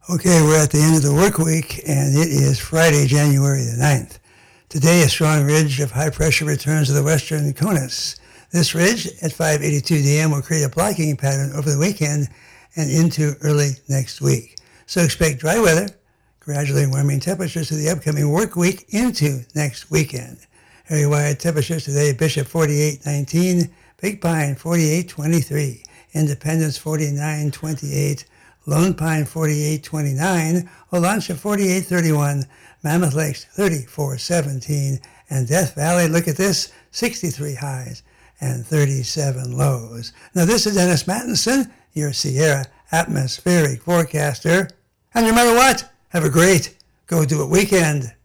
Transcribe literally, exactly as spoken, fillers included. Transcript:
Okay, we're at the end of the work week, and it is Friday, January the ninth. Today, a strong ridge of high pressure returns to the western Conus. This ridge at five eighty-two D M will create a blocking pattern over the weekend and into early next week. So expect dry weather, gradually warming temperatures to the upcoming work week into next weekend. Area-wide temperatures today: Bishop forty-eight nineteen, Big Pine forty-eight twenty-three, Independence forty-nine twenty-eight, Lone Pine forty-eight twenty-nine, Olancha forty-eight thirty-one, Mammoth Lakes thirty-four seventeen, and Death Valley, look at this, sixty-three highs and thirty-seven lows. Now this is Dennis Mattinson, your Sierra atmospheric forecaster. And remember what? Have a great Go Do It weekend.